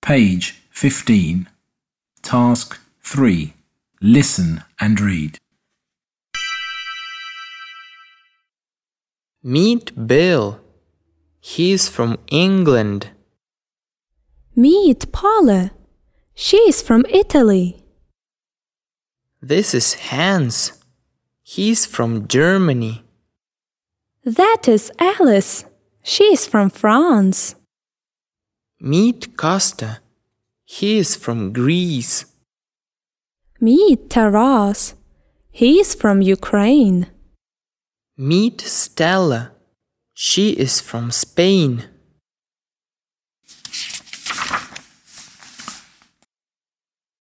Page 15. Task 3. Listen and read. Meet Bill. He's from England. Meet Paula. She's from Italy. This is Hans. He's from Germany. That is Alice. She's from France. Meet Costa. He is from Greece. Meet Taras. He's from Ukraine. Meet Stella. She is from Spain.